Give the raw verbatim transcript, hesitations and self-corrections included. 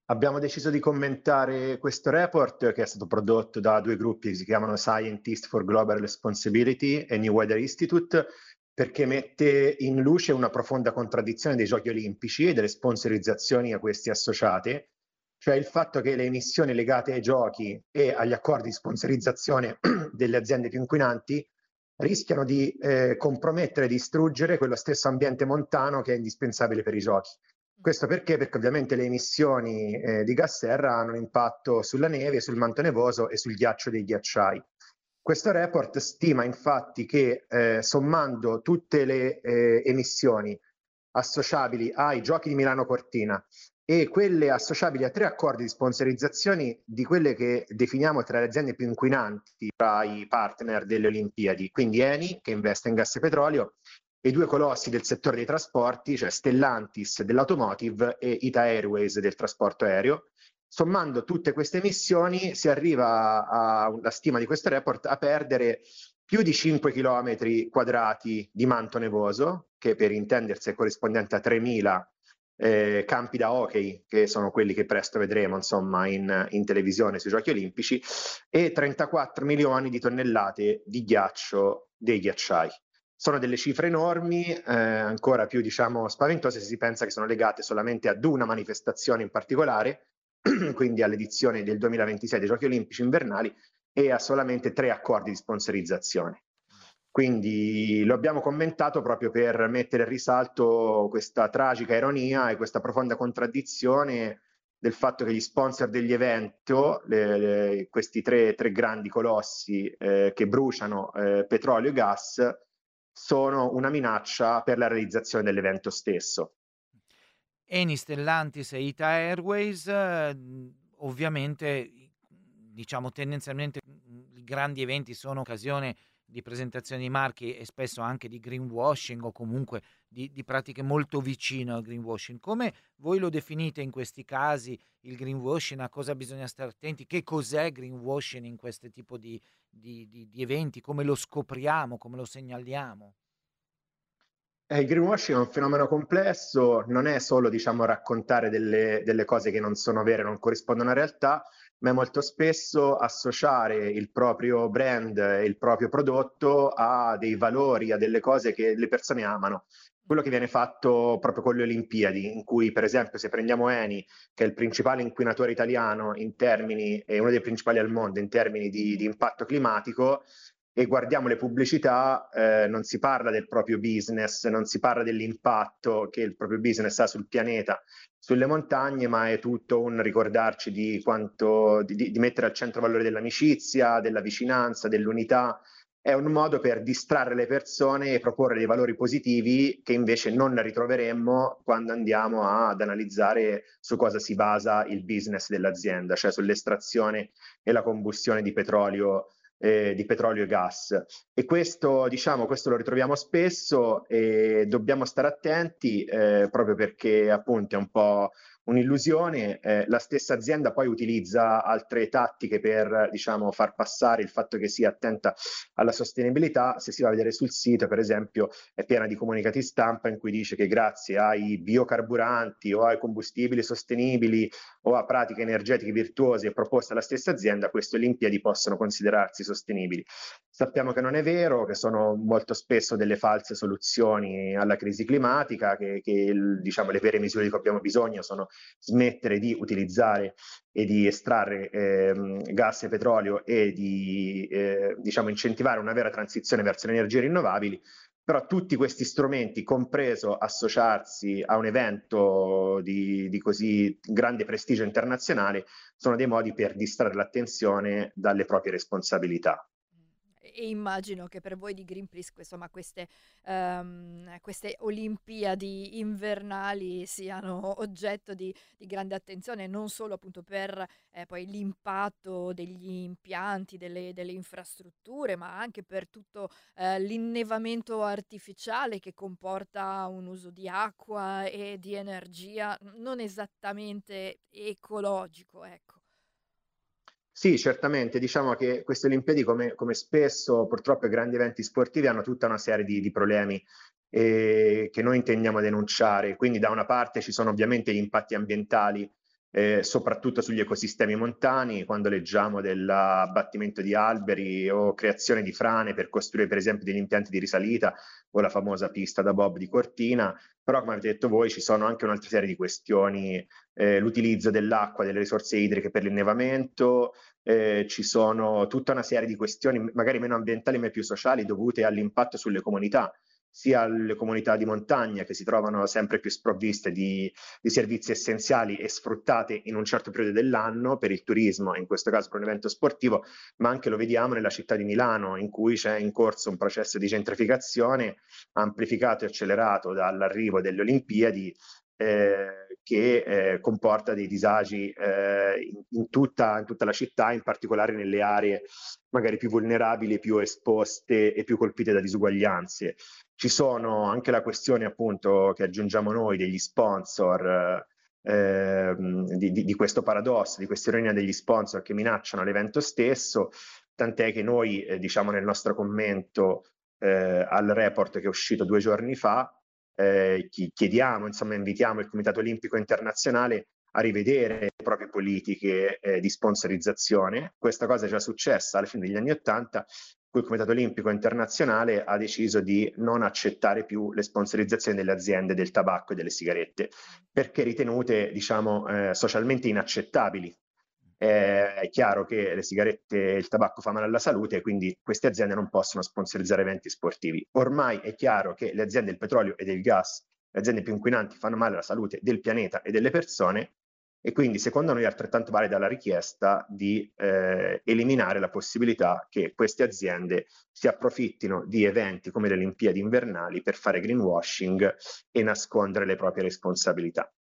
Abbiamo deciso di commentare questo report che è stato prodotto da due gruppi che si chiamano Scientists for Global Responsibility e New Weather Institute, perché mette in luce una profonda contraddizione dei Giochi Olimpici e delle sponsorizzazioni a questi associate, cioè il fatto che le emissioni legate ai giochi e agli accordi di sponsorizzazione delle aziende più inquinanti rischiano di eh, compromettere e distruggere quello stesso ambiente montano che è indispensabile per i giochi. Questo perché? Perché ovviamente le emissioni eh, di gas serra hanno un impatto sulla neve, sul manto nevoso e sul ghiaccio dei ghiacciai. Questo report stima infatti che eh, sommando tutte le eh, emissioni associabili ai Giochi di Milano Cortina e quelle associabili a tre accordi di sponsorizzazioni di quelle che definiamo tra le aziende più inquinanti tra i partner delle Olimpiadi, quindi Eni che investe in gas e petrolio e i due colossi del settore dei trasporti, cioè Stellantis dell'automotive e Ita Airways del trasporto aereo. Sommando tutte queste emissioni si arriva alla stima di questo report a perdere più di cinque chilometri quadrati di manto nevoso, che per intendersi è corrispondente a tremila eh, campi da hockey, che sono quelli che presto vedremo insomma in, in televisione sui Giochi Olimpici, e trentaquattro milioni di tonnellate di ghiaccio dei ghiacciai. Sono delle cifre enormi, eh, ancora più diciamo spaventose se si pensa che sono legate solamente ad una manifestazione in particolare, quindi all'edizione del duemilaventisei dei Giochi Olimpici invernali, e a solamente tre accordi di sponsorizzazione. Quindi lo abbiamo commentato proprio per mettere in risalto questa tragica ironia e questa profonda contraddizione del fatto che gli sponsor degli eventi, le, le, questi tre, tre grandi colossi eh, che bruciano eh, petrolio e gas, sono una minaccia per la realizzazione dell'evento stesso. Eni, Stellantis e Ita Airways, mhmm, ovviamente, diciamo tendenzialmente, mhmm, i grandi eventi sono occasione di presentazione di marchi e spesso anche di greenwashing o comunque di di pratiche molto vicine al greenwashing. Come voi lo definite in questi casi il greenwashing? A cosa bisogna stare attenti? Che cos'è greenwashing in questo tipo di di di di eventi? Come lo scopriamo? Come lo segnaliamo? Eh, il greenwashing è un fenomeno complesso, non è solo, diciamo, raccontare delle, delle cose che non sono vere, non corrispondono alla realtà, ma è molto spesso associare il proprio brand e il proprio prodotto a dei valori, a delle cose che le persone amano. Quello che viene fatto proprio con le Olimpiadi, in cui, per esempio, se prendiamo Eni, che è il principale inquinatore italiano in termini, e uno dei principali al mondo in termini di, di impatto climatico, e guardiamo le pubblicità, eh, non si parla del proprio business, non si parla dell'impatto che il proprio business ha sul pianeta, sulle montagne, ma è tutto un ricordarci di quanto, di, di mettere al centro il valore dell'amicizia, della vicinanza, dell'unità. È un modo per distrarre le persone e proporre dei valori positivi che invece non ritroveremmo quando andiamo ad analizzare su cosa si basa il business dell'azienda, cioè sull'estrazione e la combustione di petrolio eh, di petrolio e gas. E questo, diciamo, questo lo ritroviamo spesso e dobbiamo stare attenti eh, proprio perché appunto è un po' un'illusione. Eh, la stessa azienda poi utilizza altre tattiche per, diciamo, far passare il fatto che sia attenta alla sostenibilità. Se si va a vedere sul sito, per esempio, è piena di comunicati stampa in cui dice che grazie ai biocarburanti o ai combustibili sostenibili o a pratiche energetiche virtuose proposte alla stessa azienda, queste Olimpiadi possono considerarsi sostenibili. Sappiamo che non è vero, che sono molto spesso delle false soluzioni alla crisi climatica, che, che il, diciamo, le vere misure di cui abbiamo bisogno sono smettere di utilizzare e di estrarre ehm, gas e petrolio e di eh, diciamo, incentivare una vera transizione verso le energie rinnovabili. Però tutti questi strumenti, compreso associarsi a un evento di, di così grande prestigio internazionale, sono dei modi per distrarre l'attenzione dalle proprie responsabilità. E immagino che per voi di Greenpeace, que insomma, queste, ehm, queste Olimpiadi invernali siano oggetto di di grande attenzione, non solo appunto per, ehm, poi l'impatto degli impianti, delle delle infrastrutture, ma anche per tutto, ehm, l'innevamento artificiale che comporta un uso di acqua e di energia n non esattamente ecologico, ecco. Sì, certamente, diciamo che queste Olimpiadi, come, come spesso purtroppo i grandi eventi sportivi, hanno tutta una serie di, di problemi eh, che noi intendiamo denunciare. Quindi da una parte ci sono ovviamente gli impatti ambientali eh, soprattutto sugli ecosistemi montani, quando leggiamo dell'abbattimento di alberi o creazione di frane per costruire per esempio degli impianti di risalita o la famosa pista da bob di Cortina. Però come avete detto voi ci sono anche un'altra serie di questioni, eh, l'utilizzo dell'acqua, delle risorse idriche per l'innevamento, eh, ci sono tutta una serie di questioni magari meno ambientali ma più sociali dovute all'impatto sulle comunità, sia le comunità di montagna che si trovano sempre più sprovviste di, di servizi essenziali e sfruttate in un certo periodo dell'anno per il turismo, in questo caso per un evento sportivo, ma anche lo vediamo nella città di Milano, in cui c'è in corso un processo di gentrificazione amplificato e accelerato dall'arrivo delle Olimpiadi, eh, che eh, comporta dei disagi eh, in, in, tutta, in tutta la città, in particolare nelle aree magari più vulnerabili, più esposte e più colpite da disuguaglianze. Ci sono anche la questione appunto che aggiungiamo noi degli sponsor, eh, di, di, di questo paradosso, di questa ironia degli sponsor che minacciano l'evento stesso, tant'è che noi eh, diciamo nel nostro commento eh, al report che è uscito due giorni fa, eh, chiediamo, insomma invitiamo il Comitato Olimpico Internazionale a rivedere le proprie politiche eh, di sponsorizzazione. Questa cosa è già successa alla fine degli anni Ottanta, cui il Comitato Olimpico Internazionale ha deciso di non accettare più le sponsorizzazioni delle aziende del tabacco e delle sigarette, perché ritenute, diciamo, eh, socialmente inaccettabili. Eh, è chiaro che le sigarette e il tabacco fa male alla salute, quindi queste aziende non possono sponsorizzare eventi sportivi. Ormai è chiaro che le aziende del petrolio e del gas, le aziende più inquinanti, fanno male alla salute del pianeta e delle persone, e quindi secondo noi è altrettanto valida la richiesta di eh, eliminare la possibilità che queste aziende si approfittino di eventi come le Olimpiadi invernali per fare greenwashing e nascondere le proprie responsabilità.